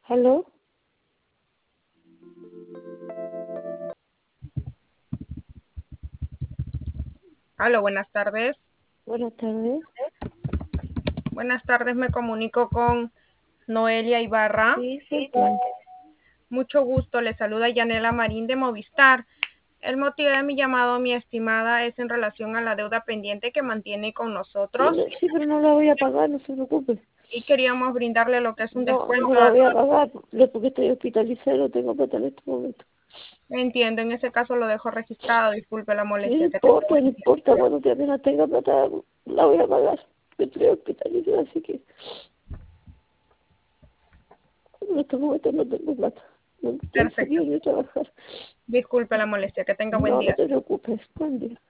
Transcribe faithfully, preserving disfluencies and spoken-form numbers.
¿Aló? Aló, buenas tardes. Buenas tardes. Buenas tardes, me comunico con Noelia Ibarra. Sí, soy yo. Mucho gusto, le saluda Yanela Marín de Movistar. El motivo de mi llamado, mi estimada, es en relación a la deuda pendiente que mantiene con Sí, nosotros no- sí, pero no la voy a pagar, no se preocupe. y queríamos brindarle lo que es un No, descuento. no la voy a pagar porque porque estoy hospitalizada y no tengo plata en este momento. Entiendo, en ese caso lo dejo registrado, disculpe la Sí, no molestia que tenga. importa, no importa, cuando te apenas tenga plata, la voy a pagar. Estoy hospitalizada, así que en este momento no tengo plata. No estoy Perfecto. saliendo de trabajar. Disculpe la molestia, que tenga buen No, no día. te preocupes, buen día.